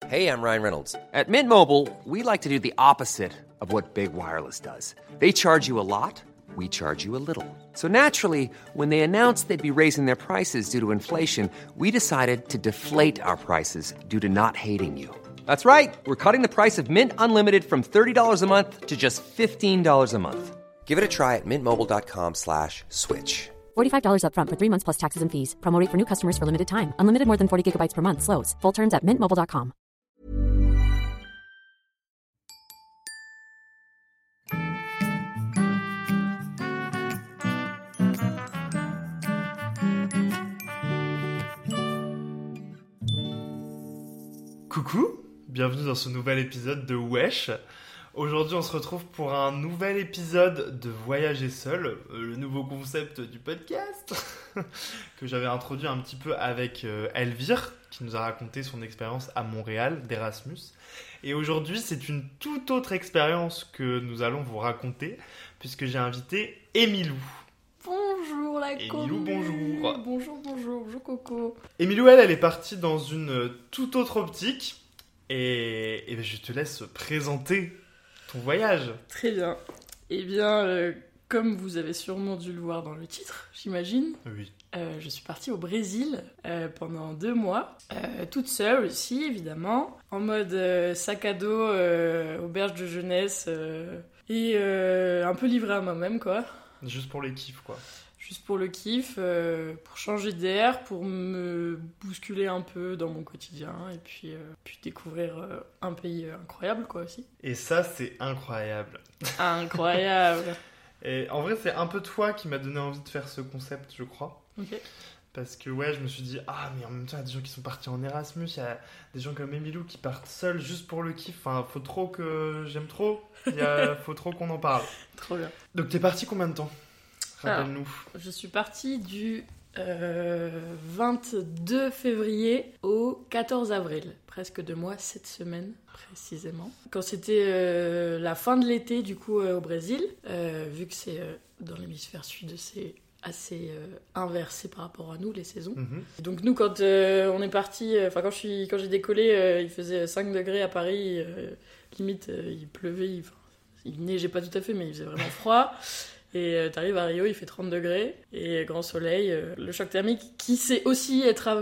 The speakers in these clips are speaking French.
Hey, I'm Ryan Reynolds. At Mint Mobile, we like to do the opposite of what Big Wireless does. They charge you a lot, we charge you a little. So naturally, when they announced they'd be raising their prices due to inflation, we decided to deflate our prices due to not hating you. That's right. We're cutting the price of Mint Unlimited from $30 a month to just $15 a month. Give it a try at mintmobile.com/switch. $45 up front for 3 months plus taxes and fees. Promo rate for new customers for limited time. Unlimited more than 40 gigabytes per month. Slows full terms at mintmobile.com. Coucou, bienvenue dans ce nouvel épisode de Wesh. Aujourd'hui, on se retrouve pour un nouvel épisode de Voyager seul, le nouveau concept du podcast que j'avais introduit un petit peu avec Elvire, qui nous a raconté son expérience à Montréal d'Erasmus. Et aujourd'hui, c'est une toute autre expérience que nous allons vous raconter, puisque j'ai invité Émilou. Bonjour la Émilou, commu. bonjour. Bonjour Coco. Émilou, elle est partie dans une toute autre optique, et ben, je te laisse présenter ton voyage. Très bien. Eh bien, comme vous avez sûrement dû le voir dans le titre, j'imagine, Oui. je suis partie au Brésil pendant 2 mois, toute seule aussi, évidemment, en mode sac à dos, auberge de jeunesse, et un peu livrée à moi-même, quoi. Juste pour les kiffs, quoi. Juste pour le kiff, pour changer d'air, pour me bousculer un peu dans mon quotidien, et puis découvrir un pays incroyable, quoi, aussi. Et ça, c'est incroyable. Incroyable. Et en vrai, c'est un peu toi qui m'a donné envie de faire ce concept, je crois. Ok. Parce que ouais, je me suis dit, ah, mais en même temps, il y a des gens qui sont partis en Erasmus, il y a des gens comme Émilou qui partent seuls juste pour le kiff. Enfin, faut trop que... J'aime trop. Faut trop qu'on en parle. Trop bien. Donc, t'es parti combien de temps ? Rappelle-nous. Je suis partie du 22 février au 14 avril. Presque 2 mois, 7 semaines précisément. Quand c'était la fin de l'été, du coup, au Brésil, vu que c'est dans l'hémisphère sud, c'est assez inversé par rapport à nous, les saisons. Mm-hmm. Donc nous, quand on est parti, quand j'ai décollé, il faisait 5 degrés à Paris, limite il pleuvait, il neigeait pas tout à fait, mais il faisait vraiment froid. Et t'arrives à Rio, il fait 30 degrés, et grand soleil, le choc thermique qui s'est aussi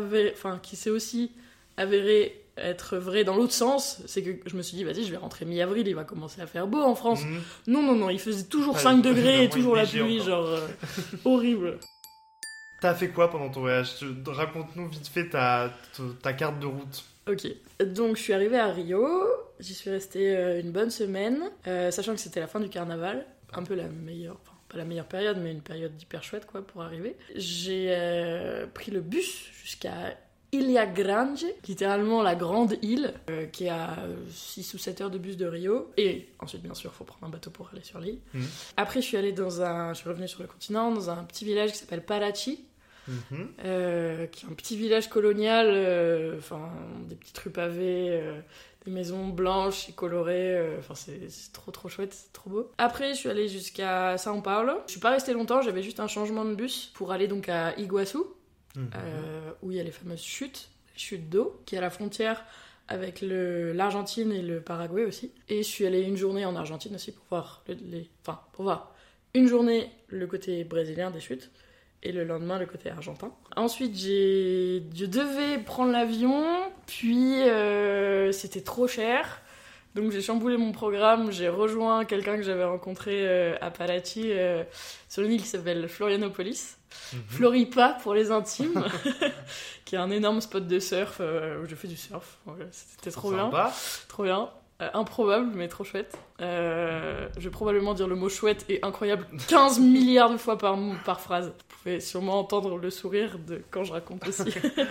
avéré être vrai dans l'autre sens, c'est que je me suis dit, vas-y, je vais rentrer mi-avril, il va commencer à faire beau en France. Non, il faisait toujours 5 degrés et toujours la pluie, genre horrible. T'as fait quoi pendant ton voyage ? Raconte-nous vite fait ta carte de route. Ok, donc je suis arrivée à Rio, j'y suis restée une bonne semaine, sachant que c'était la fin du carnaval, un peu la meilleure, enfin pas la meilleure période, mais une période hyper chouette quoi pour arriver. J'ai pris le bus jusqu'à Ilha Grande, littéralement la grande île, qui est à 6 ou 7 heures de bus de Rio. Et ensuite, bien sûr, il faut prendre un bateau pour aller sur l'île. Après, je suis revenue sur le continent, dans un petit village qui s'appelle Parachi, qui est un petit village colonial, des petites rues pavées, des maisons blanches et colorées, c'est trop chouette, c'est trop beau. Après, je suis allée jusqu'à São Paulo. Je suis pas restée longtemps, j'avais juste un changement de bus pour aller donc à Iguaçu. Où il y a les fameuses chutes d'eau, qui est à la frontière avec l'Argentine et le Paraguay aussi. Et je suis allée une journée en Argentine aussi pour voir une journée le côté brésilien des chutes et le lendemain le côté argentin. Ensuite, je devais prendre l'avion, puis c'était trop cher. Donc j'ai chamboulé mon programme, j'ai rejoint quelqu'un que j'avais rencontré à Parachi sur une île qui s'appelle Florianopolis. Floripa pour les intimes, qui est un énorme spot de surf où je fais du surf. C'était trop sympa. Bien. Trop bien. Improbable, mais trop chouette. Je vais probablement dire le mot chouette et incroyable 15 milliards de fois par phrase. Vous pouvez sûrement entendre le sourire quand je raconte aussi.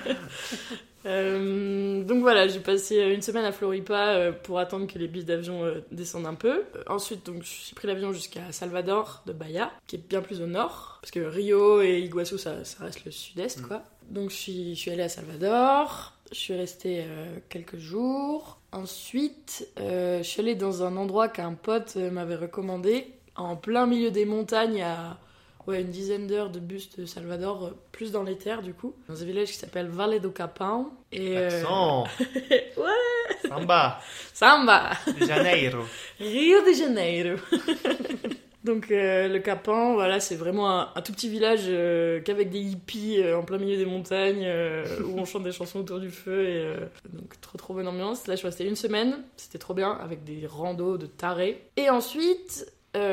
Donc voilà, j'ai passé une semaine à Floripa pour attendre que les billets d'avion descendent un peu. Ensuite, donc, j'ai pris l'avion jusqu'à Salvador de Bahia, qui est bien plus au nord, parce que Rio et Iguaçu, ça reste le sud-est, quoi. Donc je suis allée à Salvador, je suis restée quelques jours. Ensuite, je suis allée dans un endroit qu'un pote m'avait recommandé, en plein milieu des montagnes, à une dizaine d'heures de bus de Salvador, plus dans les terres du coup, dans un village qui s'appelle Valle do Capão. Et accent ouais. Samba. De Janeiro. Rio de Janeiro. Donc le Capan, voilà, c'est vraiment un tout petit village qu'avec des hippies en plein milieu des montagnes où on chante des chansons autour du feu et donc trop bonne ambiance. Là je suis restée 1 semaine, c'était trop bien avec des randos de tarés. Et ensuite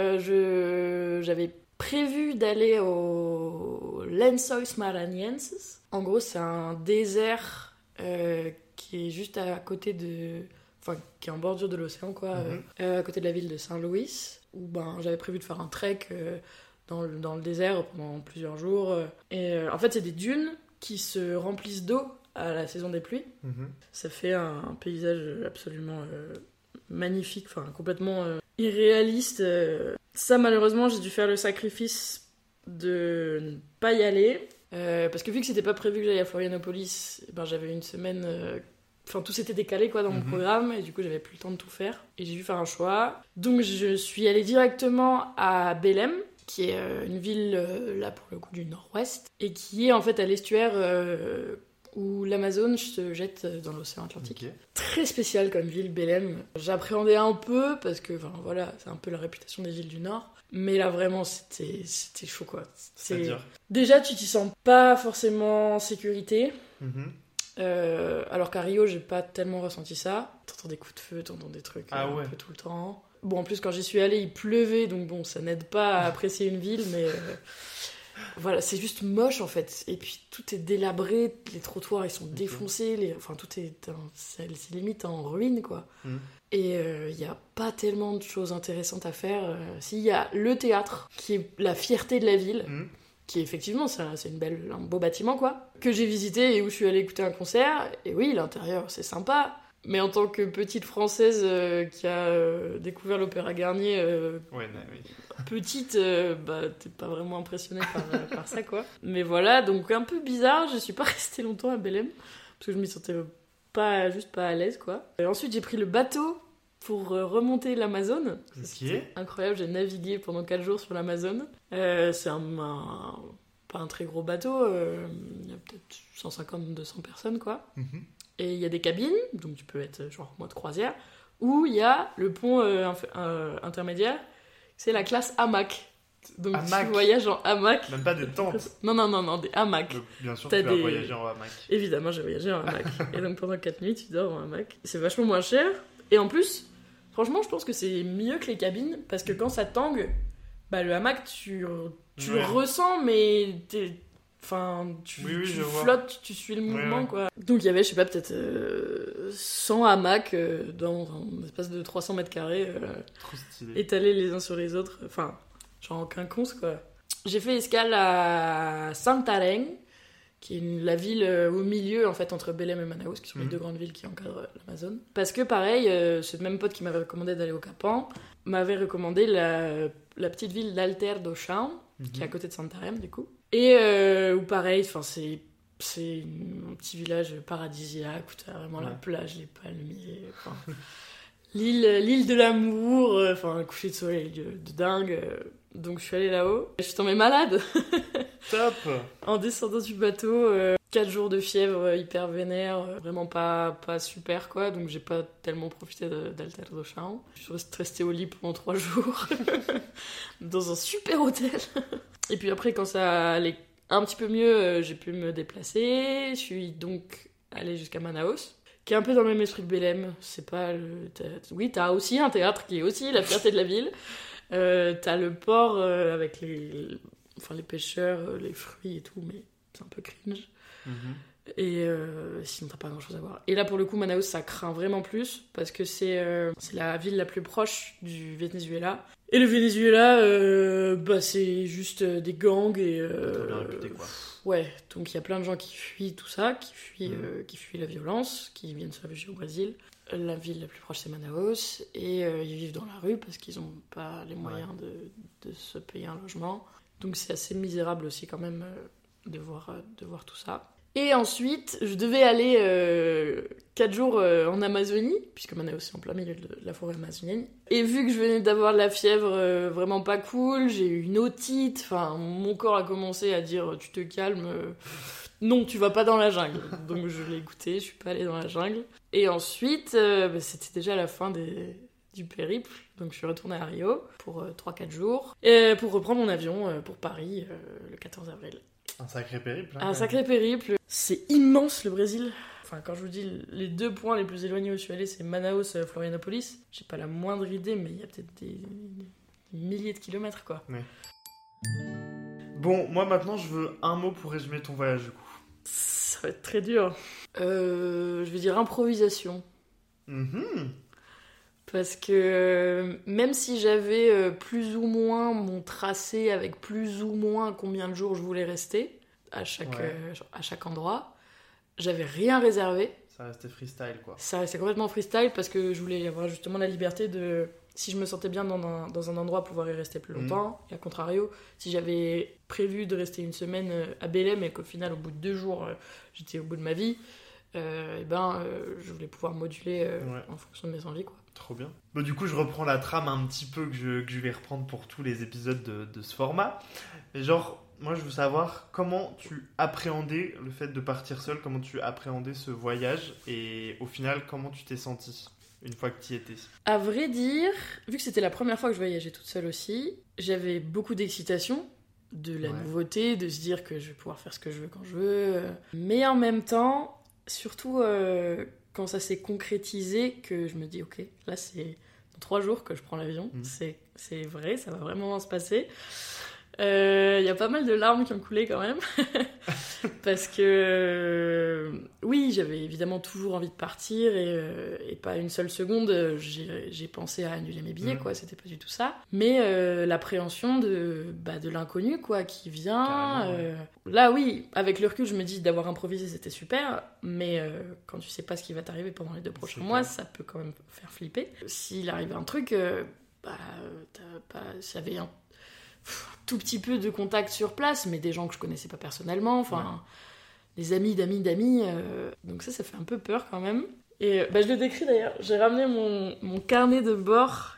j'avais prévu d'aller au Lençóis Maranhenses. En gros c'est un désert qui est juste à côté qui est en bordure de l'océan quoi, à côté de la ville de Saint-Louis. Où j'avais prévu de faire un trek dans le désert pendant plusieurs jours. En fait, c'est des dunes qui se remplissent d'eau à la saison des pluies. Ça fait un paysage absolument magnifique, complètement irréaliste. Ça, malheureusement, j'ai dû faire le sacrifice de ne pas y aller. Parce que vu que c'était pas prévu que j'aille à Florianopolis, j'avais 1 semaine... tout s'était décalé quoi dans mon programme et du coup j'avais plus le temps de tout faire et j'ai dû faire un choix. Donc je suis allée directement à Belém, qui est une ville là pour le coup du nord-ouest et qui est en fait à l'estuaire où l'Amazone se jette dans l'océan Atlantique. Okay. Très spécial comme ville, Belém. J'appréhendais un peu parce que c'est un peu la réputation des villes du Nord. Mais là vraiment c'était chaud quoi. C'est-à-dire déjà tu t'y sens pas forcément en sécurité. Alors qu'à Rio, j'ai pas tellement ressenti ça. T'entends des coups de feu, t'entends des trucs un peu tout le temps. Bon, en plus, quand j'y suis allée, il pleuvait, donc bon, ça n'aide pas à apprécier une ville, mais voilà, c'est juste moche en fait. Et puis tout est délabré, les trottoirs ils sont défoncés, tout est, c'est limite en ruine quoi. Et il y a pas tellement de choses intéressantes à faire. S'il y a le théâtre, qui est la fierté de la ville. Qui effectivement c'est un beau bâtiment quoi, que j'ai visité et où je suis allée écouter un concert, et oui l'intérieur c'est sympa, mais en tant que petite française qui a découvert l'Opéra Garnier petite, t'es pas vraiment impressionnée par ça quoi. Mais voilà, donc un peu bizarre, je suis pas restée longtemps à Belém, parce que je m'y sentais pas à l'aise quoi. Et ensuite j'ai pris le bateau pour remonter l'Amazone. C'était incroyable, j'ai navigué pendant 4 jours sur l'Amazone. C'est pas un très gros bateau, il y a peut-être 150-200 personnes, quoi. Et il y a des cabines, donc tu peux être genre en mode croisière, où il y a le pont intermédiaire, c'est la classe hamac. Donc tu voyages en hamac. Même pas des tentes. Non, des hamacs. Donc, bien sûr, tu vas voyager en hamac. Évidemment, j'ai voyagé en hamac. Et donc pendant 4 nuits, tu dors en hamac. C'est vachement moins cher. Et en plus, franchement, je pense que c'est mieux que les cabines, parce que quand ça tangue, le hamac, tu ressens, mais tu flottes, tu suis le mouvement, quoi. Donc il y avait, je sais pas, peut-être 100 hamacs dans un espace de 300 mètres carrés, étalés les uns sur les autres, genre en quinconce, quoi. J'ai fait escale à Santarém, qui est la ville au milieu, en fait, entre Belém et Manaus, qui sont les 2 grandes villes qui encadrent l'Amazone. Parce que, pareil, ce même pote qui m'avait recommandé d'aller au Capan m'avait recommandé la petite ville d'Alter do Chão, qui est à côté de Santarém, du coup. Et où, pareil, c'est un petit village paradisiaque, où t'as vraiment la plage, les palmiers, l'île de l'amour, un coucher de soleil de dingue. Donc je suis allée là-haut, je suis tombée malade. Top. En descendant du bateau, 4 jours de fièvre hyper vénère, vraiment pas super quoi, donc j'ai pas tellement profité d'Alter do Chão. Je suis restée au lit pendant 3 jours, dans un super hôtel. Et puis après, quand ça allait un petit peu mieux, j'ai pu me déplacer. Je suis donc allée jusqu'à Manaus, qui est un peu dans le même esprit que Belém. C'est pas le théâtre. Oui, t'as aussi un théâtre qui est aussi la fierté de la ville. T'as le port avec les pêcheurs, les fruits et tout, mais c'est un peu cringe. Et sinon t'as pas grand chose à voir. Et là pour le coup Manaus ça craint vraiment plus parce que c'est la ville la plus proche du Venezuela. Et le Venezuela c'est juste des gangs et bien réputé, quoi. Ouais, donc il y a plein de gens qui fuient tout ça, qui fuient la violence, qui viennent se réfugier au Brésil. La ville la plus proche c'est Manaus et ils vivent dans la rue parce qu'ils ont pas les moyens de se payer un logement. Donc c'est assez misérable aussi quand même de voir tout ça. Et ensuite, je devais aller 4 jours en Amazonie, puisque Manaus est en plein milieu de la forêt amazonienne. Et vu que je venais d'avoir de la fièvre vraiment pas cool, j'ai eu une otite, mon corps a commencé à dire « tu te calmes, non, tu vas pas dans la jungle. Donc je l'ai écouté, je suis pas allée dans la jungle. Et ensuite, c'était déjà la fin du périple. Donc je suis retournée à Rio pour 3-4 jours. Et pour reprendre mon avion pour Paris le 14 avril. Un sacré périple. Un sacré périple. C'est immense le Brésil. Enfin, quand je vous dis les 2 points les plus éloignés où je suis allée, c'est Manaus, Florianopolis. J'ai pas la moindre idée, mais il y a peut-être des milliers de kilomètres, quoi. Oui. Bon, moi maintenant, je veux un mot pour résumer ton voyage, du coup. Ça va être très dur. Je vais dire improvisation. Parce que même si j'avais plus ou moins mon tracé avec plus ou moins combien de jours je voulais rester à chaque endroit, j'avais rien réservé. Ça restait freestyle, quoi. Ça restait complètement freestyle parce que je voulais avoir justement la liberté de... Si je me sentais bien dans un endroit, pouvoir y rester plus longtemps. Et à contrario, si j'avais prévu de rester une semaine à Belém et qu'au final, au bout de 2 jours, j'étais au bout de ma vie, je voulais pouvoir moduler en fonction de mes envies, quoi. Trop bien. Bon, du coup, je reprends la trame un petit peu que je vais reprendre pour tous les épisodes de ce format. Mais genre, moi, je veux savoir comment tu appréhendais le fait de partir seul, comment tu appréhendais ce voyage et au final, comment tu t'es sentie une fois que tu y étais. À vrai dire, vu que c'était la première fois que je voyageais toute seule aussi, j'avais beaucoup d'excitation, de la nouveauté, de se dire que je vais pouvoir faire ce que je veux quand je veux. Mais en même temps, surtout quand ça s'est concrétisé, que je me dis, ok, là c'est dans 3 jours que je prends l'avion, c'est vrai, ça va vraiment se passer. Il y a pas mal de larmes qui ont coulé quand même. Parce que oui, j'avais évidemment toujours envie de partir et pas une seule seconde j'ai pensé à annuler mes billets, quoi, c'était pas du tout ça. Mais l'appréhension de l'inconnu, quoi, qui vient. Là oui, avec le recul, je me dis d'avoir improvisé c'était super, mais quand tu sais pas ce qui va t'arriver pendant les 2 prochains mois, ça peut quand même faire flipper. S'il arrive un truc, j'avais un tout petit peu de contact sur place, mais des gens que je connaissais pas personnellement, des amis d'amis, donc ça fait un peu peur quand même. Et je le décris d'ailleurs, j'ai ramené mon carnet de bord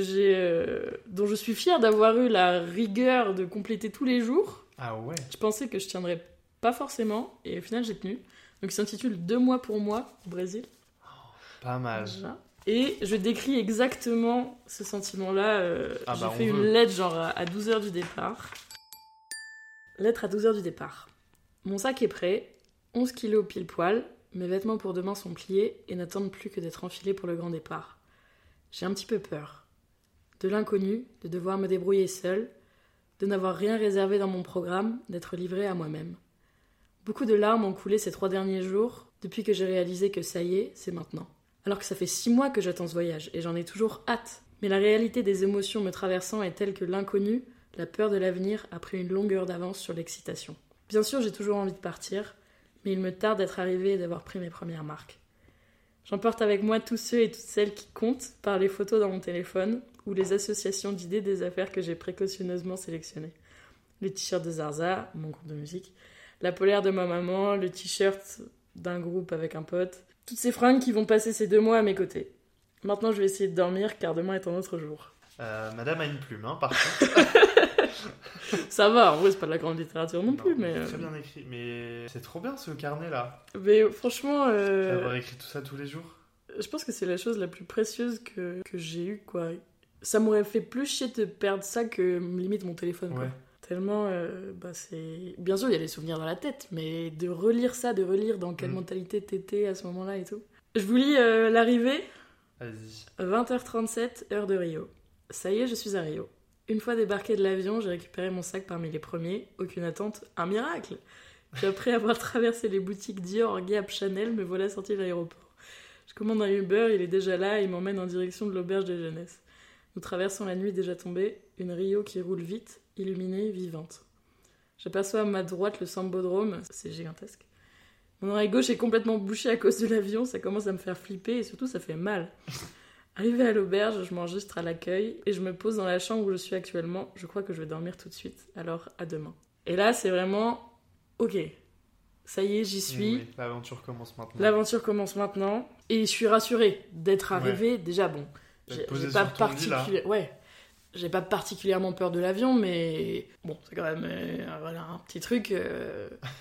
dont je suis fière d'avoir eu la rigueur de compléter tous les jours. Ah ouais. Je pensais que je tiendrais pas forcément, et au final j'ai tenu. Donc il s'intitule 2 mois pour moi au Brésil. Pas mal. Déjà. Et je décris exactement ce sentiment-là. J'ai fait une lettre genre à 12h du départ. Lettre à 12h du départ. Mon sac est prêt, 11 kilos pile poil, mes vêtements pour demain sont pliés et n'attendent plus que d'être enfilés pour le grand départ. J'ai un petit peu peur. De l'inconnu, de devoir me débrouiller seule, de n'avoir rien réservé dans mon programme, d'être livrée à moi-même. Beaucoup de larmes ont coulé ces 3 derniers jours, depuis que j'ai réalisé que ça y est, c'est maintenant. Alors que ça fait 6 mois que j'attends ce voyage, et j'en ai toujours hâte. Mais la réalité des émotions me traversant est telle que l'inconnu, la peur de l'avenir, a pris une longueur d'avance sur l'excitation. Bien sûr, j'ai toujours envie de partir, mais il me tarde d'être arrivée et d'avoir pris mes premières marques. J'emporte avec moi tous ceux et toutes celles qui comptent par les photos dans mon téléphone, ou les associations d'idées des affaires que j'ai précautionneusement sélectionnées. Le t-shirt de Zarza, mon groupe de musique, la polaire de ma maman, le t-shirt d'un groupe avec un pote... Toutes ces fringues qui vont passer ces 2 mois à mes côtés. Maintenant, je vais essayer de dormir, car demain est un autre jour. Madame a une plume, par contre. Ça va, en vrai, c'est pas de la grande littérature non plus, mais... Très bien écrit, mais c'est trop bien ce carnet-là. Mais franchement... D'avoir écrit tout ça tous les jours. Je pense que c'est la chose la plus précieuse que j'ai eue, quoi. Ça m'aurait fait plus chier de perdre ça que limite mon téléphone, quoi. Tellement, c'est... Bien sûr, il y a les souvenirs dans la tête, mais de relire ça, de relire dans quelle mentalité t'étais à ce moment-là et tout. Je vous lis l'arrivée. Vas-y. 20h37, heure de Rio. Ça y est, je suis à Rio. Une fois débarqué de l'avion, j'ai récupéré mon sac parmi les premiers. Aucune attente, un miracle. Puis après avoir traversé les boutiques Dior, Gap, Chanel, me voilà sorti de l'aéroport. Je commande un Uber, il est déjà là et il m'emmène en direction de l'auberge de jeunesse. Nous traversons la nuit déjà tombée, une Rio qui roule vite, illuminée, vivante. J'aperçois à ma droite le Sambodrome, c'est gigantesque. Mon oreille gauche est complètement bouchée à cause de l'avion, ça commence à me faire flipper et surtout ça fait mal. Arrivé à l'auberge, je m'enregistre à l'accueil et je me pose dans la chambre où je suis actuellement. Je crois que je vais dormir tout de suite, alors à demain. Et là, c'est vraiment... Ok, ça y est, j'y suis. Oui, l'aventure commence maintenant. L'aventure commence maintenant. Et je suis rassurée d'être arrivée. Déjà, bon, j'ai pas particulièrement peur de l'avion, mais bon, c'est quand même un petit truc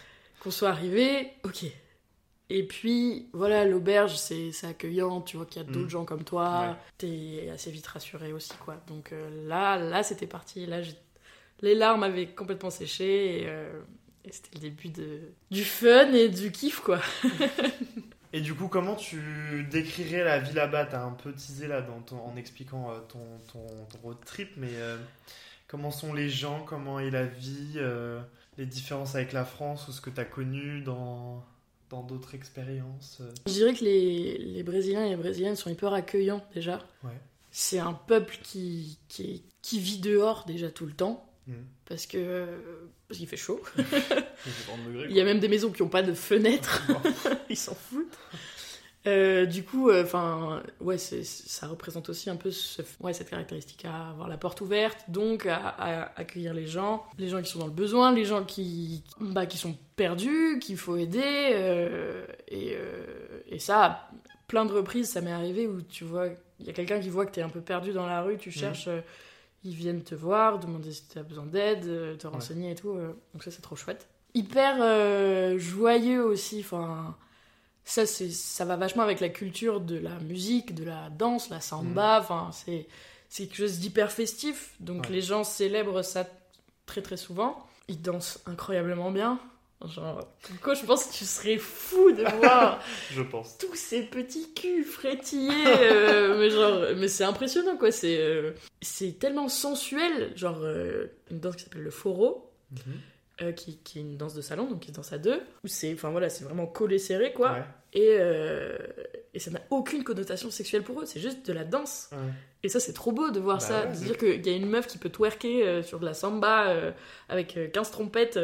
qu'on soit arrivé, ok. Et puis, voilà, l'auberge, c'est accueillant, tu vois qu'il y a d'autres gens comme toi, t'es assez vite rassuré aussi, quoi. Donc là, c'était parti. Là, les larmes avaient complètement séché et c'était le début du fun et du kiff, quoi. Et du coup, comment tu décrirais la vie là-bas? T'as un peu teasé là en expliquant ton road trip, mais comment sont les gens, comment est la vie, les différences avec la France ou ce que t'as connu dans d'autres expériences? Je dirais que les Brésiliens et les Brésiliennes sont hyper accueillants déjà. Ouais. C'est un peuple qui vit dehors déjà tout le temps. Parce qu'il fait chaud. Il y a même des maisons qui n'ont pas de fenêtres. Ils s'en foutent. Du coup, ça représente aussi un peu cette caractéristique à avoir la porte ouverte, donc à accueillir les gens qui sont dans le besoin, les gens qui sont perdus, qu'il faut aider. Et ça, à plein de reprises, ça m'est arrivé où tu vois, il y a quelqu'un qui voit que t'es un peu perdu dans la rue, tu cherches... Ils viennent te voir, demander si tu as besoin d'aide, te renseigner et tout. Donc ça, c'est trop chouette. Hyper joyeux aussi. Enfin, ça va vachement avec la culture de la musique, de la danse, la samba. Enfin, c'est quelque chose d'hyper festif. Donc les gens célèbrent ça très très souvent. Ils dansent incroyablement bien. Genre, quoi, je pense que tu serais fou de voir je pense. Tous ces petits culs frétillés, mais c'est impressionnant, quoi. C'est tellement sensuel, genre une danse qui s'appelle le foro, qui est une danse de salon, donc qui se danse à deux, où c'est vraiment collé serré, quoi. Et ça n'a aucune connotation sexuelle pour eux, c'est juste de la danse. Et ça, c'est trop beau de voir ça, de se dire qu'il y a une meuf qui peut twerker sur de la samba avec 15 trompettes,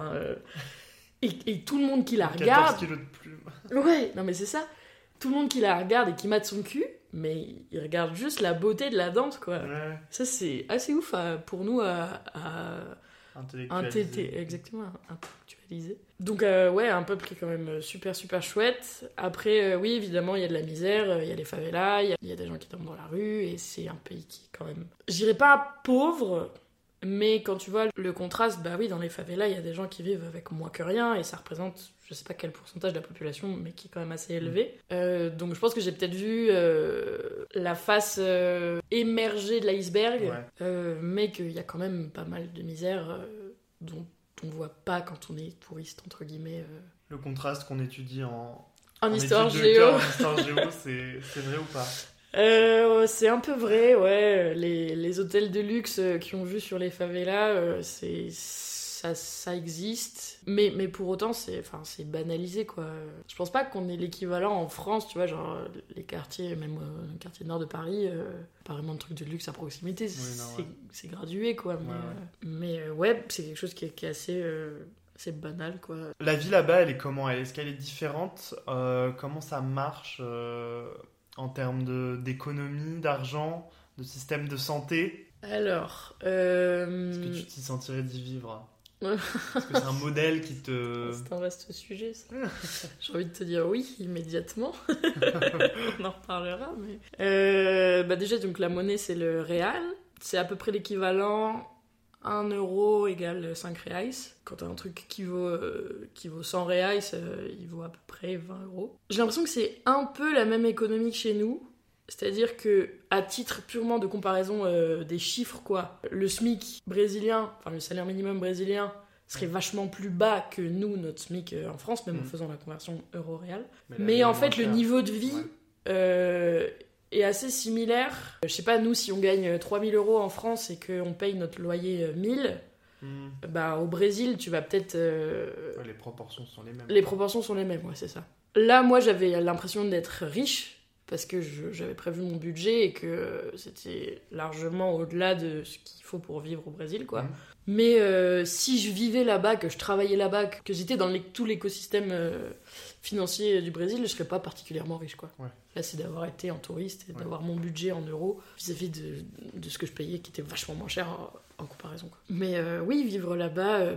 et tout le monde qui la regarde... 14 kilos de plumes. Ouais, non mais c'est ça. Tout le monde qui la regarde et qui mate son cul, mais il regarde juste la beauté de la danse, quoi. Ouais. Ça, c'est assez ouf pour nous à intellectualiser. Donc, un peuple qui est quand même super, super chouette. Après, oui, évidemment, il y a de la misère, il y a les favelas, il y a des gens qui dorment dans la rue, et c'est un pays qui est quand même... Je dirais pas pauvre... Mais quand tu vois le contraste, bah oui, dans les favelas, il y a des gens qui vivent avec moins que rien, et ça représente, je sais pas quel pourcentage de la population, mais qui est quand même assez élevé. Donc je pense que j'ai peut-être vu la face émergée de l'iceberg, mais qu'il y a quand même pas mal de misère dont on voit pas quand on est touriste, entre guillemets. Le contraste qu'on étudie en histoire géo. En histoire géo, c'est vrai ou pas? C'est un peu vrai, ouais. Les hôtels de luxe qui ont vu sur les favelas, ça existe. Mais pour autant, c'est banalisé, quoi. Je pense pas qu'on ait l'équivalent en France, tu vois, genre les quartiers, même le quartier nord de Paris, pas vraiment de trucs de luxe à proximité, c'est gradué, quoi. Mais c'est quelque chose qui est assez... c'est banal, quoi. La vie là-bas, elle est comment? Est-ce qu'elle est différente? Comment ça marche en termes d'économie, d'argent, de système de santé? Alors... Est-ce que tu t'y sentirais d'y vivre? Est-ce que c'est un modèle qui te... C'est un vaste sujet, ça. J'ai envie de te dire oui, immédiatement. On en reparlera, mais... déjà, donc, la monnaie, c'est le real. C'est à peu près l'équivalent... 1 euro égale 5 reais. Quand t'as un truc qui vaut 100 reais, il vaut à peu près 20 euros. J'ai l'impression que c'est un peu la même économie que chez nous. C'est-à-dire que, à titre purement de comparaison des chiffres, quoi, le SMIC brésilien, enfin le salaire minimum brésilien, serait vachement plus bas que nous, notre SMIC en France, même en faisant la conversion euro-réal. Mais en fait, le niveau de vie... est assez similaire. Je sais pas, nous, si on gagne 3000 euros en France et qu'on paye notre loyer 1000, au Brésil, tu vas peut-être... Les proportions sont les mêmes. Les proportions sont les mêmes, ouais, c'est ça. Là, moi, j'avais l'impression d'être riche, parce que j'avais prévu mon budget et que c'était largement au-delà de ce qu'il faut pour vivre au Brésil, quoi. Mais si je vivais là-bas, que je travaillais là-bas, que j'étais dans tout l'écosystème financier du Brésil, je serais pas particulièrement riche, quoi. Là, c'est d'avoir été en touriste et d'avoir mon budget en euros vis-à-vis de ce que je payais, qui était vachement moins cher en comparaison, quoi. Mais oui, vivre là-bas,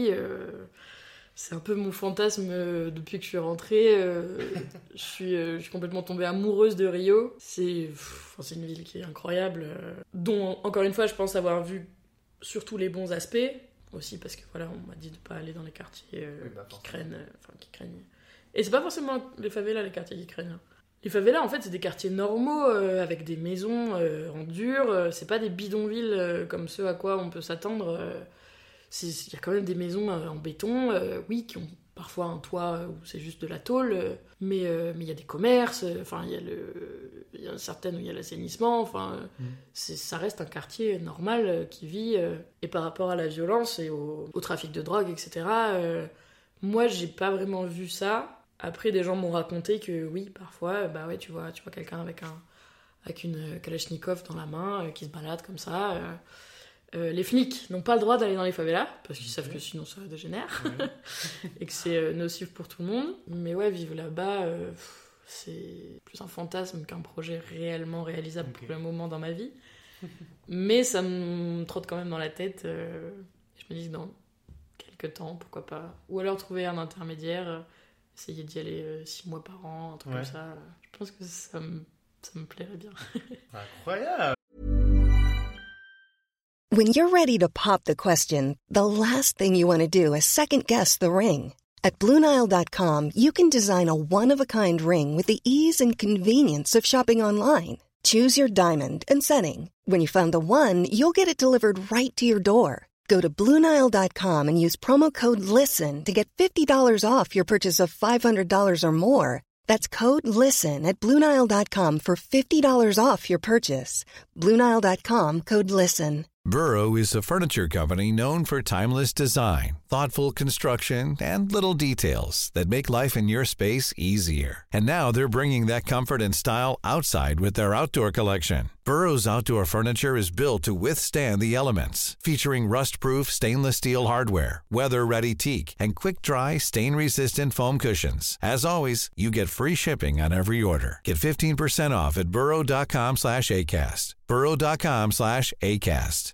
c'est un peu mon fantasme depuis que je suis rentrée. Je suis complètement tombée amoureuse de Rio. C'est une ville qui est incroyable, dont, encore une fois, je pense avoir vu surtout les bons aspects. aussi parce que voilà, on m'a dit de pas aller dans les quartiers qui craignent. Et c'est pas forcément les favelas, les quartiers qui craignent. Les favelas, en fait, c'est des quartiers normaux avec des maisons en dur. C'est pas des bidonvilles comme ceux à quoi on peut s'attendre. Il y a quand même des maisons en béton, oui, qui ont parfois un toit où c'est juste de la tôle, mais il y a des commerces, il y a certaines où il y a l'assainissement, ça reste un quartier normal qui vit. Et par rapport à la violence et au trafic de drogue, etc., moi, j'ai pas vraiment vu ça. Après, des gens m'ont raconté que oui, parfois, tu vois quelqu'un avec une Kalachnikov dans la main qui se balade comme ça. Les flics n'ont pas le droit d'aller dans les favelas parce qu'ils savent que sinon ça dégénère et que c'est nocif pour tout le monde. Mais ouais, vivre là-bas, c'est plus un fantasme qu'un projet réellement réalisable pour le moment dans ma vie. Mais ça me trotte quand même dans la tête. Je me dis que dans quelques temps, pourquoi pas. Ou alors trouver un intermédiaire, essayer d'y aller 6 mois par an, un truc comme ça. Je pense que ça me plairait bien. Incroyable. When you're ready to pop the question, the last thing you want to do is second-guess the ring. At BlueNile.com, you can design a one-of-a-kind ring with the ease and convenience of shopping online. Choose your diamond and setting. When you find the one, you'll get it delivered right to your door. Go to BlueNile.com and use promo code LISTEN to get $50 off your purchase of $500 or more. That's code LISTEN at BlueNile.com for $50 off your purchase. BlueNile.com, code LISTEN. Burrow is a furniture company known for timeless design, thoughtful construction, and little details that make life in your space easier. And now they're bringing that comfort and style outside with their outdoor collection. Burrow's outdoor furniture is built to withstand the elements, featuring rust-proof stainless steel hardware, weather-ready teak, and quick-dry, stain-resistant foam cushions. As always, you get free shipping on every order. Get 15% off at burrow.com/ACAST. burrow.com/ACAST.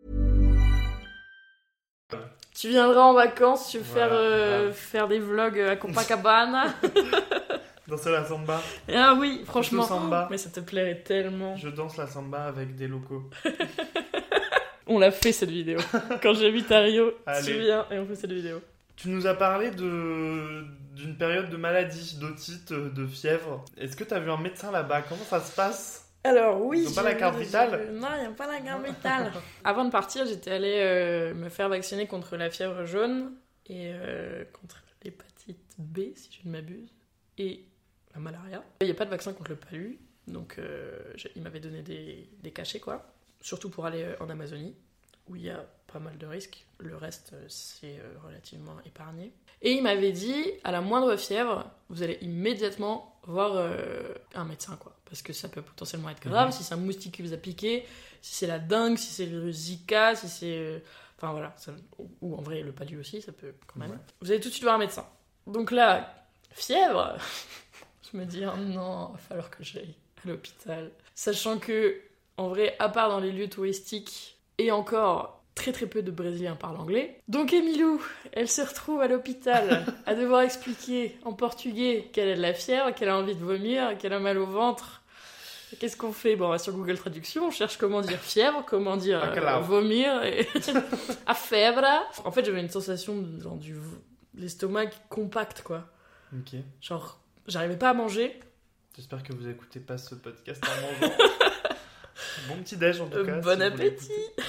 Tu viendras en vacances, tu veux faire des vlogs à Copacabana. Danser la samba. Ah oui, franchement. Samba. Mais ça te plairait tellement. Je danse la samba avec des locaux. On l'a fait cette vidéo. Quand j'habite à Rio, Allez. tu viens et on fait cette vidéo. Tu nous as parlé d'une période de maladie, d'otite, de fièvre. Est-ce que tu as vu un médecin là-bas? Comment ça se passe? Alors oui. Ils n'ont pas la carte vitale? Non, il n'y a pas la carte vitale. Avant de partir, j'étais allée me faire vacciner contre la fièvre jaune et contre l'hépatite B, si je ne m'abuse, et la malaria. Il n'y a pas de vaccin contre le palu, donc il m'avait donné des cachets, quoi. Surtout pour aller en Amazonie, où il y a pas mal de risques. Le reste, c'est relativement épargné. Et il m'avait dit, à la moindre fièvre, vous allez immédiatement voir un médecin, quoi. Parce que ça peut potentiellement être grave, si c'est un moustique qui vous a piqué, si c'est la dengue, si c'est le virus Zika, si c'est... Enfin voilà, ou en vrai le palu aussi, ça peut quand même. Ouais. Vous allez tout de suite voir un médecin. Donc là, fièvre, je me dis, oh non, il va falloir que j'aille à l'hôpital. Sachant que, en vrai, à part dans les lieux touristiques, et encore... très très peu de Brésiliens parlent anglais. Donc Emilou, elle se retrouve à l'hôpital à devoir expliquer en portugais qu'elle a de la fièvre, qu'elle a envie de vomir, qu'elle a mal au ventre. Et qu'est-ce qu'on fait? Bon, on va sur Google Traduction, on cherche comment dire fièvre, comment dire vomir, et à fièvre. En fait, j'avais une sensation de l'estomac compact, quoi. Ok. Genre, j'arrivais pas à manger. J'espère que vous écoutez pas ce podcast en mangeant. Bon petit déj en tout cas. Bon appétit.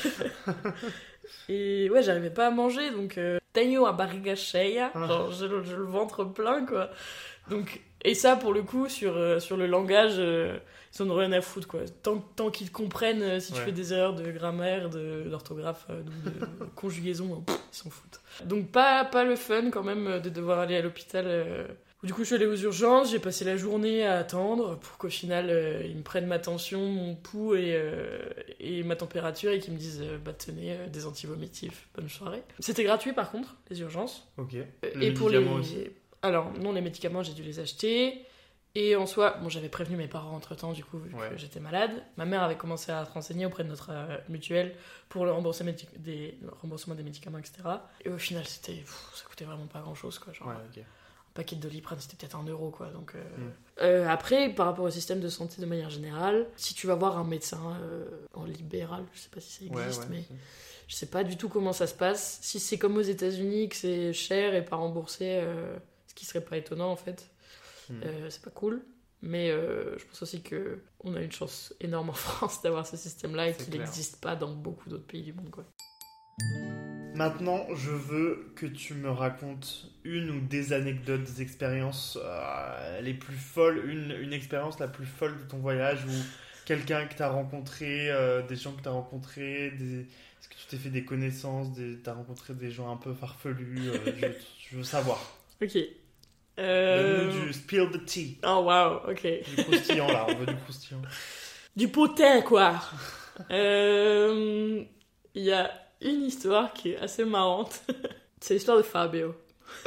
Et ouais, j'arrivais pas à manger, donc tenho a barriga cheia, genre j'ai le ventre plein, quoi. Donc, et ça pour le coup sur le langage, ils en ont rien à foutre, quoi. Tant qu'ils comprennent si tu fais des erreurs de grammaire, d'orthographe, de conjugaison, ils s'en foutent. Donc pas le fun quand même de devoir aller à l'hôpital. Du coup, je suis allée aux urgences, j'ai passé la journée à attendre pour qu'au final, ils me prennent ma tension, mon pouls et ma température et qu'ils me disent tenez, des antivomitifs, bonne soirée. C'était gratuit par contre, les urgences. Ok. Et pour les médicaments aussi. Alors, non, les médicaments, j'ai dû les acheter. Et en soi, bon, j'avais prévenu mes parents entre-temps, du coup, vu que j'étais malade. Ma mère avait commencé à se renseigner auprès de notre mutuelle pour le remboursement des médicaments, etc. Et au final, ça coûtait vraiment pas grand-chose, quoi. Genre, un paquet de Doliprane, c'était peut-être 1 euro, quoi. Donc, après, par rapport au système de santé de manière générale, si tu vas voir un médecin en libéral, je sais pas si ça existe, mais Je sais pas du tout comment ça se passe. Si c'est comme aux États-Unis, que c'est cher et pas remboursé, ce qui serait pas étonnant en fait. C'est pas cool. Mais je pense aussi qu'on a une chance énorme en France d'avoir ce système-là et qu'il n'existe pas dans beaucoup d'autres pays du monde, quoi. Maintenant, je veux que tu me racontes une ou des anecdotes, des expériences les plus folles, une expérience la plus folle de ton voyage, ou quelqu'un que tu as rencontré, des gens que tu as rencontrés, est-ce que tu t'es fait des connaissances, tu as rencontré des gens un peu farfelus, je veux savoir. Ok. Donne-nous du spill the tea. Oh wow, ok. Du croustillant là, on veut du croustillant. Du potin, quoi. Il y a une histoire qui est assez marrante. C'est l'histoire de Fabio.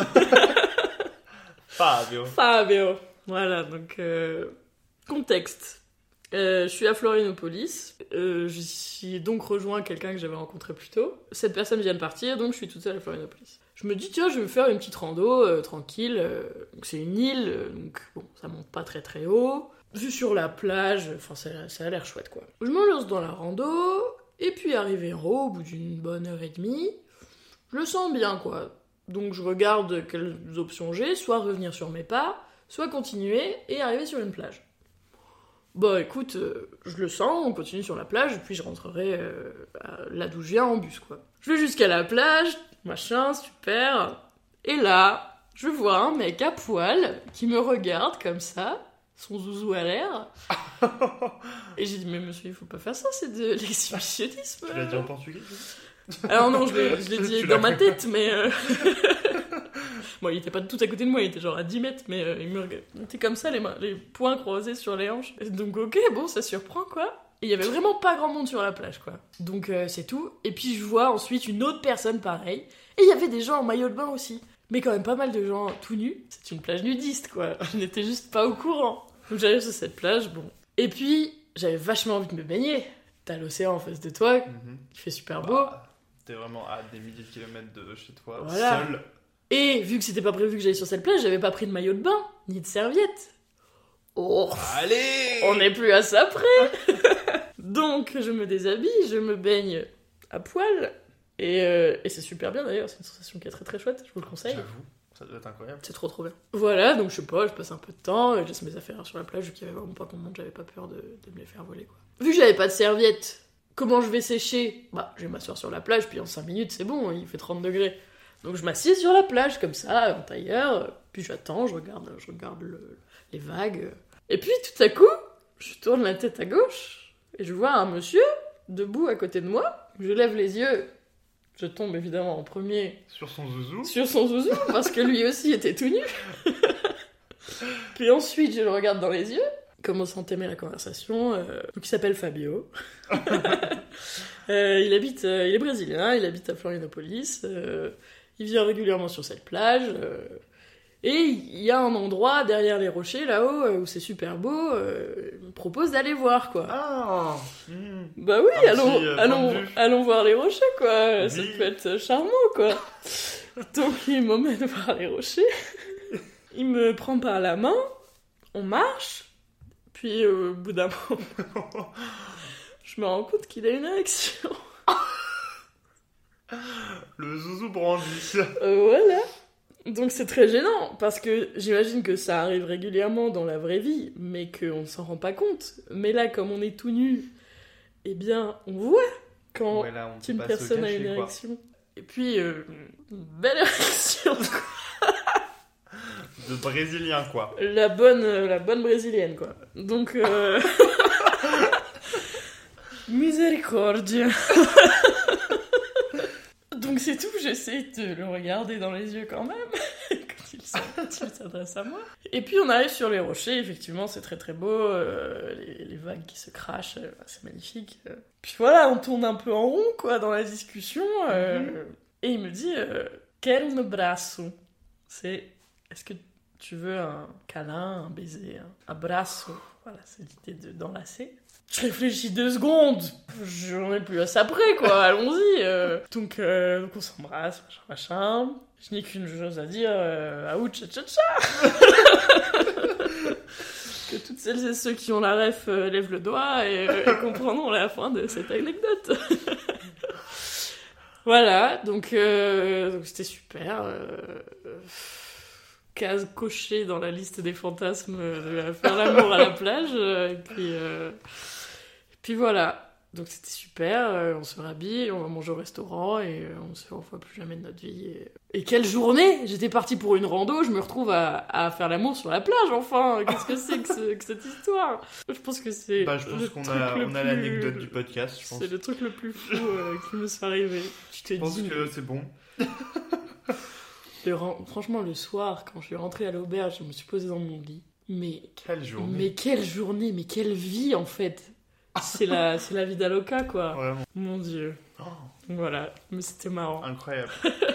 Fabio. Voilà, donc contexte. Je suis à Florianopolis. J'y ai donc rejoint quelqu'un que j'avais rencontré plus tôt. Cette personne vient de partir, donc je suis toute seule à Florianopolis. Je me dis, tiens, je vais me faire une petite rando, tranquille. Donc c'est une île, donc bon, ça monte pas très très haut. Vue sur la plage, enfin ça a l'air chouette, quoi. Je me lance dans la rando, et puis arrivé en haut, au bout d'une bonne heure et demie, je le sens bien, quoi. Donc je regarde quelles options j'ai, soit revenir sur mes pas, soit continuer et arriver sur une plage. Bah écoute, je le sens, on continue sur la plage, puis je rentrerai là d'où je viens en bus, quoi. Je vais jusqu'à la plage, machin, super. Et là, je vois un mec à poil qui me regarde comme ça, son zouzou à l'air. Et j'ai dit, mais monsieur, il faut pas faire ça, c'est de l'exhibitionnisme. Tu l'as dit en portugais? Alors non, je l'ai dit dans ma tête, mais... Bon, il était pas tout à côté de moi, il était genre à 10 mètres, mais il me regardait. Il était comme ça, les poings croisés sur les hanches. Et donc ok, bon, ça surprend, quoi. Et il y avait vraiment pas grand monde sur la plage, quoi. Donc c'est tout. Et puis je vois ensuite une autre personne pareille. Et il y avait des gens en maillot de bain aussi. Mais quand même pas mal de gens tout nus. C'est une plage nudiste, quoi. Je n'étais juste pas au courant. Donc j'arrive sur cette plage, bon. Et puis, j'avais vachement envie de me baigner. T'as l'océan en face de toi, qui fait super beau. T'es vraiment à des milliers de kilomètres de chez toi, voilà. Seul. Et vu que c'était pas prévu que j'aille sur cette plage, j'avais pas pris de maillot de bain, ni de serviette. Oh, allez, on n'est plus à ça près. Donc je me déshabille, je me baigne à poil, et c'est super bien d'ailleurs, c'est une sensation qui est très très chouette, je vous le conseille. J'avoue, ça doit être incroyable. C'est trop bien. Voilà, donc je sais pas, je passe un peu de temps, je laisse mes affaires sur la plage, vu qu'il y avait vraiment pas grand monde, j'avais pas peur de me les faire voler, quoi. Vu que j'avais pas de serviette, comment je vais sécher? Bah, je vais m'asseoir sur la plage, puis en 5 minutes c'est bon, il fait 30 degrés. Donc je m'assieds sur la plage, comme ça, en tailleur, puis j'attends, je regarde les vagues. Et puis tout à coup, je tourne la tête à gauche, et je vois un monsieur debout à côté de moi. Je lève les yeux, je tombe évidemment en premier sur son zouzou, parce que lui aussi était tout nu. Puis ensuite, je le regarde dans les yeux, commence à entamer la conversation. Donc il s'appelle Fabio. Il est brésilien, il habite à Florianopolis. Il vient régulièrement sur cette plage. Et il y a un endroit derrière les rochers, là-haut, où c'est super beau. Il me propose d'aller voir, quoi. Ah bah oui, allons voir les rochers, quoi. Oui. Ça peut être charmant, quoi. Donc il m'emmène voir les rochers. Il me prend par la main. On marche. Puis au bout d'un moment, je me rends compte qu'il a une érection. Le zouzou brandi. Voilà. Donc c'est très gênant, parce que j'imagine que ça arrive régulièrement dans la vraie vie, mais qu'on ne s'en rend pas compte. Mais là, comme on est tout nu, eh bien, on voit quand une personne a une érection. Et puis, une belle érection. De brésilien, quoi. La bonne brésilienne, quoi. Donc, miséricordia. Donc c'est tout, j'essaie de le regarder dans les yeux quand même, quand il s'adresse à moi. Et puis on arrive sur les rochers, effectivement c'est très très beau, les vagues qui se crachent, c'est magnifique. Puis voilà, on tourne un peu en rond quoi dans la discussion, et il me dit « Quero un abraço ?» C'est « Est-ce que tu veux un câlin, un baiser, un abraço ?» Voilà, c'est l'idée d'enlacer. Je réfléchis 2 secondes, j'en ai plus à ça près, quoi, allons-y. Donc on s'embrasse, machin. Je n'ai qu'une chose à dire, aou tcha tcha tcha. Que toutes celles et ceux qui ont la ref lèvent le doigt et comprendront la fin de cette anecdote. Voilà, donc c'était super. Case cochée dans la liste des fantasmes de faire l'amour à la plage. Et puis voilà. Donc c'était super, on se rhabille, on va manger au restaurant et on se revoit plus jamais de notre vie. Et quelle journée! J'étais partie pour une rando, je me retrouve à faire l'amour sur la plage, enfin! Qu'est-ce que c'est que cette histoire? Je pense que c'est. Je pense qu'on a l'anecdote du podcast, je pense. C'est le truc le plus fou qui me soit arrivé. Je pense que c'est bon. Franchement, le soir, quand je suis rentrée à l'auberge, je me suis posée dans mon lit. Mais quelle journée, mais quelle vie en fait! C'est la vie d'Aloca, quoi. Vraiment. Mon Dieu. Oh. Voilà, mais c'était marrant. Incroyable.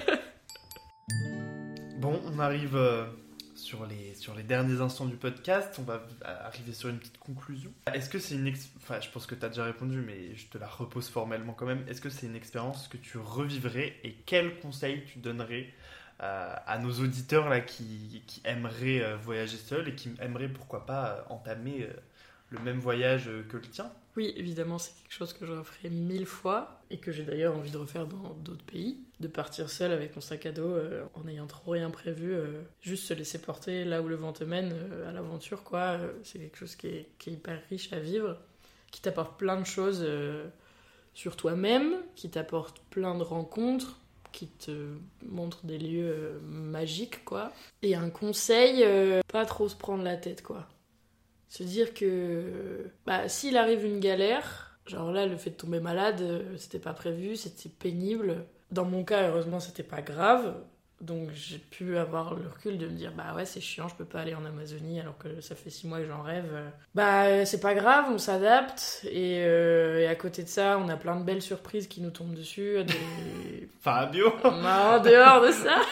Bon, on arrive sur les derniers instants du podcast. On va arriver sur une petite conclusion. Est-ce que c'est Enfin, je pense que tu as déjà répondu, mais je te la repose formellement quand même. Est-ce que c'est une expérience que tu revivrais et quels conseils tu donnerais à nos auditeurs là, qui aimeraient voyager seuls et qui aimeraient, pourquoi pas, entamer le même voyage que le tien? Oui, évidemment, c'est quelque chose que je referai 1000 fois et que j'ai d'ailleurs envie de refaire dans d'autres pays. De partir seul avec mon sac à dos en n'ayant trop rien prévu, juste se laisser porter là où le vent te mène à l'aventure, quoi. C'est quelque chose qui est hyper riche à vivre, qui t'apporte plein de choses sur toi-même, qui t'apporte plein de rencontres, qui te montre des lieux magiques, quoi. Et un conseil, pas trop se prendre la tête, quoi. Se dire que s'il arrive une galère, genre là, le fait de tomber malade, c'était pas prévu, c'était pénible. Dans mon cas, heureusement, c'était pas grave. Donc j'ai pu avoir le recul de me dire, ouais, c'est chiant, je peux pas aller en Amazonie alors que ça fait 6 mois que j'en rêve. C'est pas grave, on s'adapte. Et à côté de ça, on a plein de belles surprises qui nous tombent dessus. Fabio En dehors de ça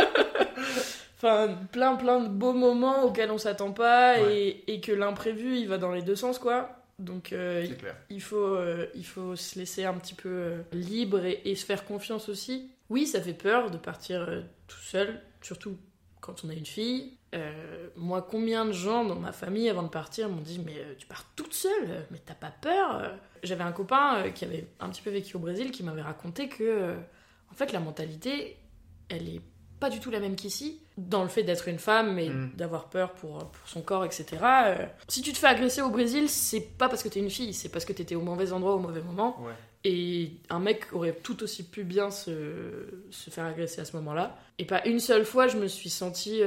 Enfin, plein de beaux moments auxquels on s'attend pas, ouais. et que l'imprévu, il va dans les deux sens, quoi. Donc, il faut se laisser un petit peu libre et se faire confiance aussi. Oui, ça fait peur de partir tout seul, surtout quand on a une fille. Moi, combien de gens dans ma famille, avant de partir, m'ont dit « Mais tu pars toute seule, mais t'as pas peur ?» J'avais un copain qui avait un petit peu vécu au Brésil qui m'avait raconté que, en fait, la mentalité, elle est pas du tout la même qu'ici, dans le fait d'être une femme et d'avoir peur pour son corps, etc. Si tu te fais agresser au Brésil, c'est pas parce que t'es une fille, c'est parce que t'étais au mauvais endroit au mauvais moment. Ouais. Et un mec aurait tout aussi pu bien se faire agresser à ce moment-là. Et pas une seule fois, je me suis sentie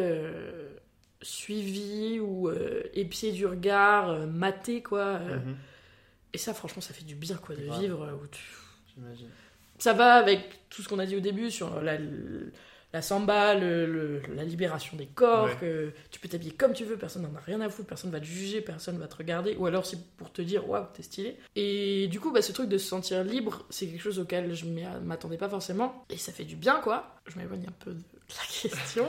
suivie ou épiée du regard, matée, quoi. Et ça, franchement, ça fait du bien, quoi, de vivre. J'imagine. Ça va avec tout ce qu'on a dit au début sur la samba, la libération des corps, ouais. Que tu peux t'habiller comme tu veux, personne n'en a rien à foutre, personne va te juger, personne va te regarder, ou alors c'est pour te dire waouh, t'es stylé. Et du coup, ce truc de se sentir libre, c'est quelque chose auquel je m'attendais pas forcément, et ça fait du bien, quoi. Je m'éloigne un peu de la question.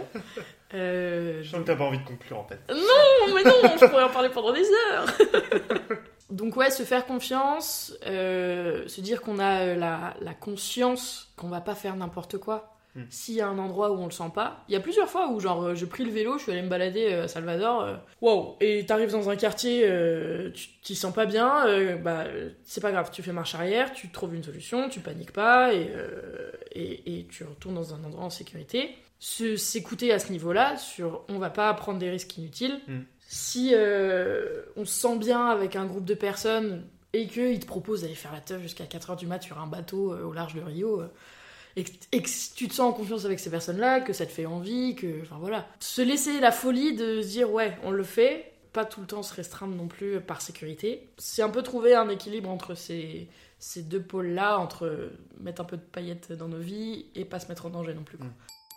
Je sens que t'as pas envie de conclure, en fait. Non, mais non, je pourrais en parler pendant des heures. Donc ouais, se faire confiance, se dire qu'on a la conscience qu'on va pas faire n'importe quoi. S'il y a un endroit où on le sent pas, il y a plusieurs fois où genre j'ai pris le vélo, je suis allée me balader à Salvador, wow, et t'arrives dans un quartier, tu t'y sens pas bien, c'est pas grave, tu fais marche arrière, tu trouves une solution, tu paniques pas et tu retournes dans un endroit en sécurité. S'écouter à ce niveau-là, sur on va pas prendre des risques inutiles. Si on se sent bien avec un groupe de personnes et qu'ils te proposent d'aller faire la teuf jusqu'à 4h du mat sur un bateau au large de Rio, et que tu te sens en confiance avec ces personnes-là, que ça te fait envie, enfin voilà. Se laisser la folie de se dire ouais, on le fait, pas tout le temps se restreindre non plus par sécurité. C'est un peu trouver un équilibre entre ces deux pôles-là, entre mettre un peu de paillettes dans nos vies et pas se mettre en danger non plus, quoi.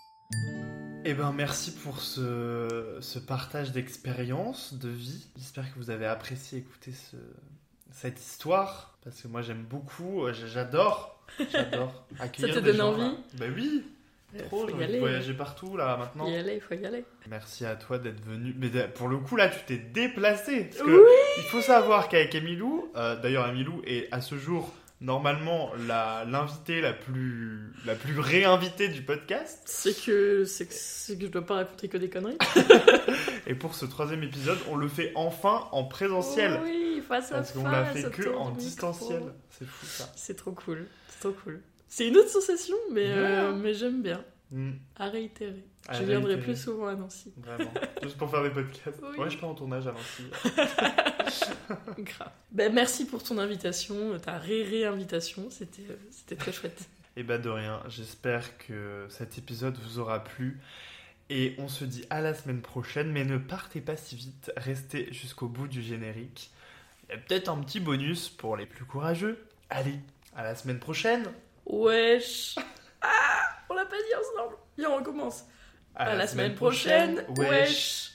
Eh ben merci pour ce partage d'expérience, de vie. J'espère que vous avez apprécié écouter cette histoire, parce que moi j'aime beaucoup, j'adore accueillir ça te des donne gens. envie? Ben oui, trop, j'ai envie de voyager partout là maintenant. Il faut y aller. Merci à toi d'être venu. Mais pour le coup là, tu t'es déplacé. Parce que il faut savoir qu'avec Emilou, d'ailleurs Emilou est à ce jour normalement l'invitée la plus réinvitée du podcast. C'est que je dois pas raconter que des conneries. Et pour ce 3e épisode, on le fait enfin en présentiel. Oui, face à face. Parce qu'on l'a fait que en distanciel. C'est fou ça. C'est trop cool. C'est trop cool. C'est une autre sensation, mais j'aime bien. À réitérer. Je viendrai plus souvent à Nancy. Vraiment. Juste pour faire des podcasts. Oui. Ouais, je pars en tournage à Nancy. Grave. Ben, merci pour ton invitation, ta réinvitation. C'était très chouette. Et bah de rien. J'espère que cet épisode vous aura plu. Et on se dit à la semaine prochaine. Mais ne partez pas si vite. Restez jusqu'au bout du générique. Il y a peut-être un petit bonus pour les plus courageux. Allez, à la semaine prochaine. Wesh. On l'a pas dit ensemble. Viens, on recommence. À la semaine prochaine. Wesh.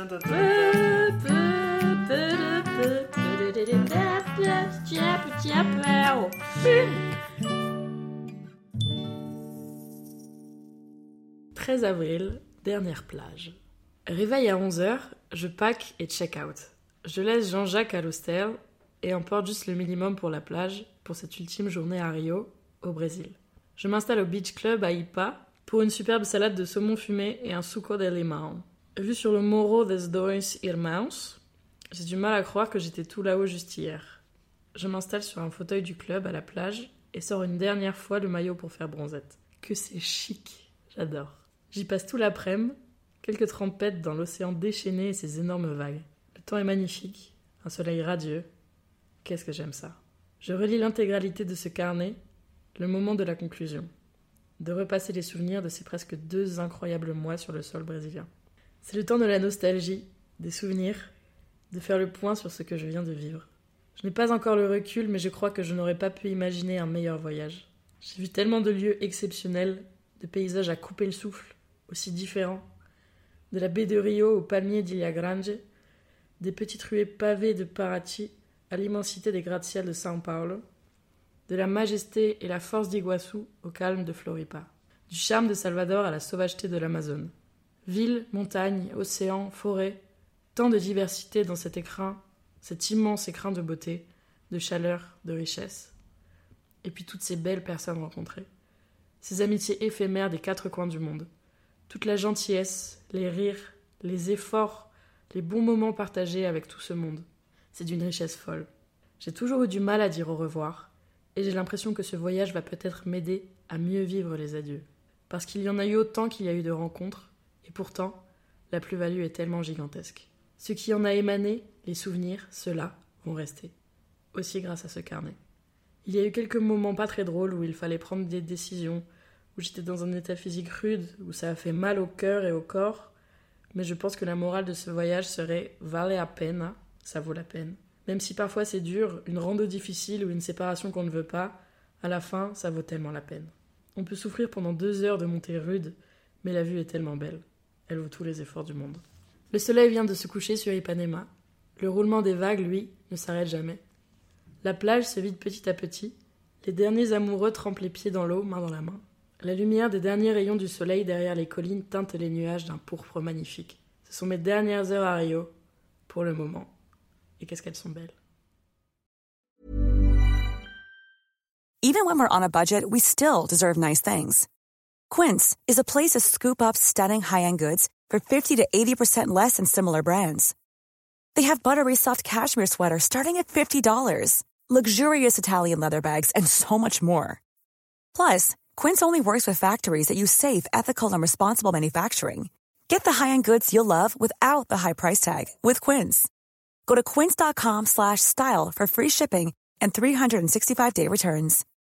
« 13 avril, dernière plage. Réveil à 11h, je pack et check-out. Je laisse Jean-Jacques à l'hostel et emporte juste le minimum pour la plage pour cette ultime journée à Rio, au Brésil. Je m'installe au Beach Club à Ipa pour une superbe salade de saumon fumé et un suco de limão. Vu sur le Morro des Dois Irmãos, j'ai du mal à croire que j'étais tout là-haut juste hier. Je m'installe sur un fauteuil du club à la plage et sors une dernière fois le maillot pour faire bronzette. Que c'est chic, j'adore. J'y passe tout l'après-midi, quelques trempettes dans l'océan déchaîné et ses énormes vagues. Le temps est magnifique, un soleil radieux. Qu'est-ce que j'aime ça. Je relis l'intégralité de ce carnet, le moment de la conclusion. De repasser les souvenirs de ces presque 2 incroyables mois sur le sol brésilien. C'est le temps de la nostalgie, des souvenirs, de faire le point sur ce que je viens de vivre. Je n'ai pas encore le recul, mais je crois que je n'aurais pas pu imaginer un meilleur voyage. J'ai vu tellement de lieux exceptionnels, de paysages à couper le souffle, aussi différents. De la baie de Rio aux palmiers d'Ilha Grande, des petites ruées pavées de Paraty à l'immensité des gratte-ciels de São Paulo, de la majesté et la force d'Iguaçu au calme de Floripa, du charme de Salvador à la sauvageté de l'Amazone. Villes, montagnes, océans, forêts, tant de diversité dans cet écrin, cet immense écrin de beauté, de chaleur, de richesse. Et puis toutes ces belles personnes rencontrées. Ces amitiés éphémères des 4 coins du monde. Toute la gentillesse, les rires, les efforts, les bons moments partagés avec tout ce monde. C'est d'une richesse folle. J'ai toujours eu du mal à dire au revoir, et j'ai l'impression que ce voyage va peut-être m'aider à mieux vivre les adieux. Parce qu'il y en a eu autant qu'il y a eu de rencontres, et pourtant, la plus-value est tellement gigantesque. Ce qui en a émané, les souvenirs, ceux-là, vont rester. Aussi grâce à ce carnet. Il y a eu quelques moments pas très drôles où il fallait prendre des décisions, où j'étais dans un état physique rude, où ça a fait mal au cœur et au corps, mais je pense que la morale de ce voyage serait « vale a pena », ça vaut la peine. Même si parfois c'est dur, une rando difficile ou une séparation qu'on ne veut pas, à la fin, ça vaut tellement la peine. On peut souffrir pendant 2 heures de montée rude, mais la vue est tellement belle. Elle vaut tous les efforts du monde. Le soleil vient de se coucher sur Ipanema. Le roulement des vagues, lui, ne s'arrête jamais. La plage se vide petit à petit. Les derniers amoureux trempent les pieds dans l'eau, main dans la main. La lumière des derniers rayons du soleil derrière les collines teinte les nuages d'un pourpre magnifique. Ce sont mes dernières heures à Rio, pour le moment. Et qu'est-ce qu'elles sont belles. Even when we're on a budget, we still deserve nice things. Quince is a place to scoop up stunning high-end goods for 50 to 80% less than similar brands. They have buttery soft cashmere sweaters starting at $50, luxurious Italian leather bags, and so much more. Plus, Quince only works with factories that use safe, ethical, and responsible manufacturing. Get the high-end goods you'll love without the high price tag with Quince. Go to quince.com/style for free shipping and 365-day returns.